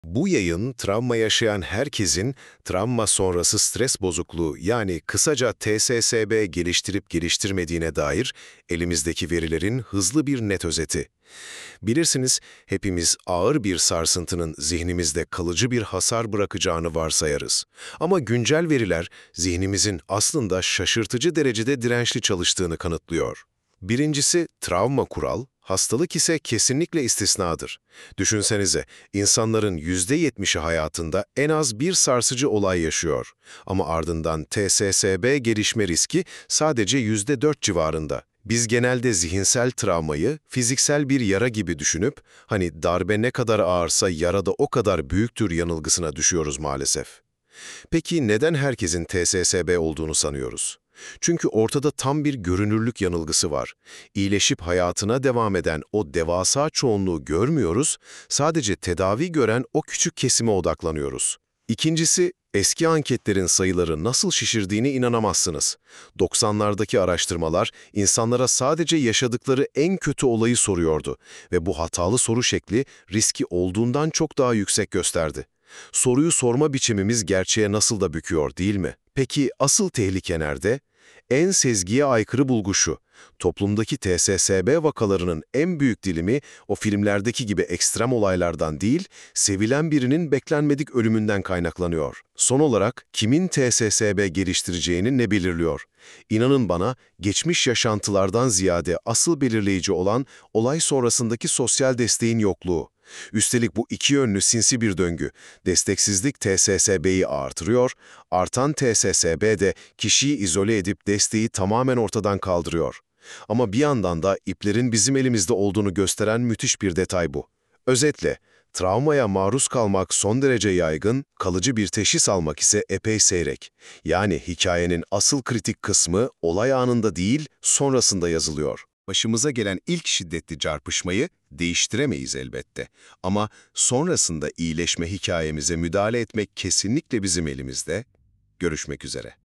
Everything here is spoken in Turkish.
Bu yayın, travma yaşayan herkesin travma sonrası stres bozukluğu yani kısaca TSSB geliştirip geliştirmediğine dair elimizdeki verilerin hızlı bir net özeti. Bilirsiniz, hepimiz ağır bir sarsıntının zihnimizde kalıcı bir hasar bırakacağını varsayarız. Ama güncel veriler zihnimizin aslında şaşırtıcı derecede dirençli çalıştığını kanıtlıyor. Birincisi travma kural, hastalık ise kesinlikle istisnadır. Düşünsenize, insanların %70'i hayatında en az bir sarsıcı olay yaşıyor. Ama ardından TSSB gelişme riski sadece %4 civarında. Biz genelde zihinsel travmayı fiziksel bir yara gibi düşünüp, hani darbe ne kadar ağırsa yara da o kadar büyüktür yanılgısına düşüyoruz maalesef. Peki neden herkesin TSSB olduğunu sanıyoruz? Çünkü ortada tam bir görünürlük yanılgısı var. İyileşip hayatına devam eden o devasa çoğunluğu görmüyoruz, sadece tedavi gören o küçük kesime odaklanıyoruz. İkincisi, eski anketlerin sayıları nasıl şişirdiğine inanamazsınız. 90'lardaki araştırmalar insanlara sadece yaşadıkları en kötü olayı soruyordu ve bu hatalı soru şekli riski olduğundan çok daha yüksek gösterdi. Soruyu sorma biçimimiz gerçeğe nasıl da büküyor, değil mi? Peki asıl tehlike nerede? En sezgiye aykırı bulgu şu: toplumdaki TSSB vakalarının en büyük dilimi o filmlerdeki gibi ekstrem olaylardan değil, sevilen birinin beklenmedik ölümünden kaynaklanıyor. Son olarak kimin TSSB geliştireceğini ne belirliyor? İnanın bana, geçmiş yaşantılardan ziyade asıl belirleyici olan olay sonrasındaki sosyal desteğin yokluğu. Üstelik bu iki yönlü sinsi bir döngü. Desteksizlik TSSB'yi artırıyor, artan TSSB de kişiyi izole edip desteği tamamen ortadan kaldırıyor. Ama bir yandan da iplerin bizim elimizde olduğunu gösteren müthiş bir detay bu. Özetle, travmaya maruz kalmak son derece yaygın, kalıcı bir teşhis almak ise epey seyrek. Yani hikayenin asıl kritik kısmı olay anında değil, sonrasında yazılıyor. Başımıza gelen ilk şiddetli çarpışmayı değiştiremeyiz elbette. Ama sonrasında iyileşme hikayemize müdahale etmek kesinlikle bizim elimizde. Görüşmek üzere.